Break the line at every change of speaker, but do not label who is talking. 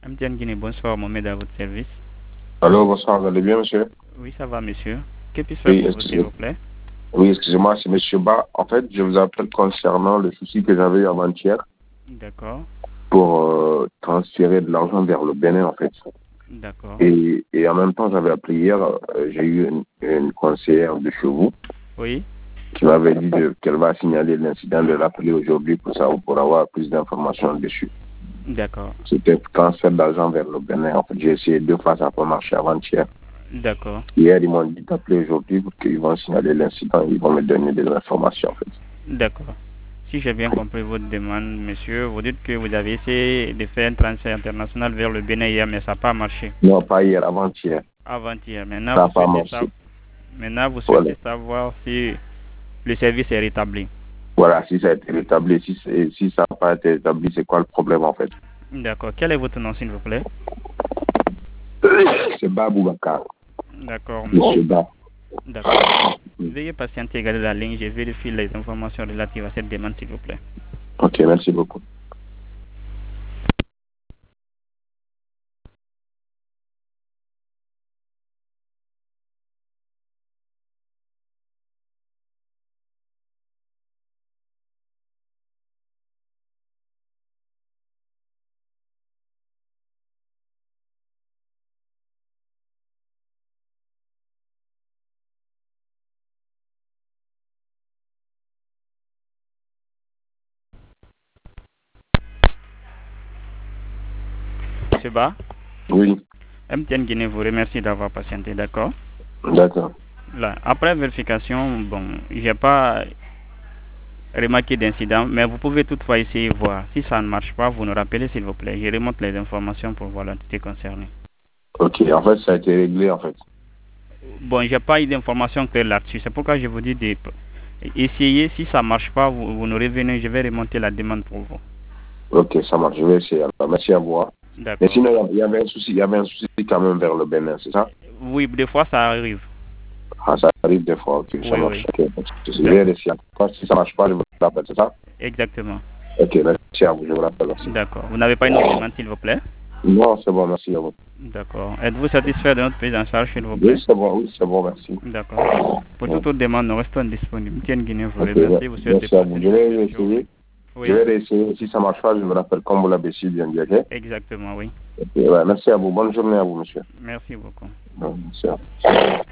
MTN Guinée, bonsoir, Mohamed à votre service.
Allô, bonsoir, vous allez bien, monsieur?
Oui, ça va, monsieur. Que puis-je faire
Oui,
pour vous, s'il vous plaît?
oui, excusez-moi, c'est monsieur Ba. En fait, je vous appelle concernant le souci que j'avais eu avant-hier
D'accord,
pour transférer de l'argent vers le Bénin, en fait.
d'accord.
Et en même temps, j'avais appelé hier, j'ai eu une conseillère de chez vous
Oui,
qui m'avait dit qu'elle va signaler l'incident de l'appeler aujourd'hui pour avoir plus d'informations dessus.
d'accord,
C'était transfert d'argent vers le Bénin. En fait, j'ai essayé 2 fois, ça n'a pas marché avant-hier.
d'accord,
Hier, ils m'ont dit d'appeler aujourd'hui pour qu'ils vont signaler l'incident. Ils vont me donner des informations, en fait.
d'accord. Si j'ai bien compris votre demande, monsieur, vous dites que vous avez essayé de faire un transfert international vers le Bénin hier, mais ça n'a pas marché.
Non, pas hier, avant-hier.
Avant-hier.
Ça n'a pas marché.
Maintenant, vous
Voilà.
souhaitez savoir si le service est rétabli.
Voilà, si ça a été rétabli, si ça n'a pas été rétabli, c'est quoi le problème, en fait?
D'accord. Quel est votre nom, s'il vous plaît?
C'est Babou Bakar.
D'accord,
Monsieur
monsieur.
Ba.
D'accord. Veuillez patienter, garder la ligne. Je vérifie les informations relatives à cette demande, s'il vous plaît.
Ok, merci beaucoup.
Monsieur Ba,
Oui,
MTN Guinée vous remercie d'avoir patienté, d'accord?
d'accord.
Là, après vérification, bon, j'ai pas remarqué d'incident, mais vous pouvez toutefois essayer de voir. Si ça ne marche pas, vous nous rappelez, s'il vous plaît. Je remonte les informations pour voir l'entité concernée.
Ok, en fait, ça a été réglé, en fait.
Bon, j'ai pas eu d'informations claires là-dessus. C'est pourquoi je vous dis d'essayer. Si ça marche pas, vous nous revenez. Je vais remonter la demande pour vous.
Ok, ça marche, je vais essayer. Alors, merci à vous. Mais
D'accord.
sinon, il y avait un souci quand même vers le Bénin, c'est ça?
Oui, des fois ça arrive.
Ah, ça arrive des fois, ok, ça
Oui, oui.
marche. Ok, je vais essayer. Si ça marche pas, je vous rappelle, c'est ça?
Exactement.
Ok, merci à vous, je vous rappelle aussi.
D'accord. Vous n'avez pas une autre demande, s'il vous plaît?
Non, c'est bon, merci à vous.
D'accord. Êtes-vous satisfait de notre prise en charge, s'il vous plaît?
Oui, c'est bon, merci.
D'accord. Pour toute
Ouais.
autre demande, nous restons disponibles. Tiens, Guinée, vous
Ok,
remercie. Vous souhaite de
merci à
passer
vous.
une excellente journée.
Je
Oui,
vais réessayer. Si ça marche pas, je vous rappelle comme vous l'avez su bien dit, ok?
exactement, oui.
Ok, ouais, merci à vous. Bonne journée à vous, monsieur.
Merci beaucoup.
Ouais, merci à vous.